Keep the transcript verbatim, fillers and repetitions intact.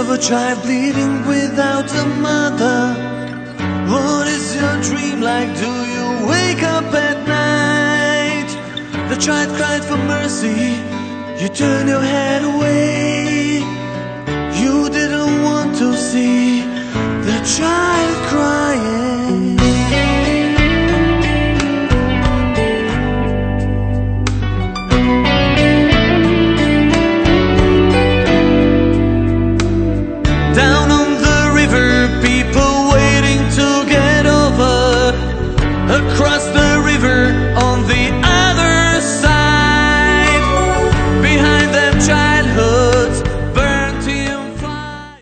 a child bleeding without a mother? What is your dream like? Do you wake up at night? The child cried for mercy. You turn your head away.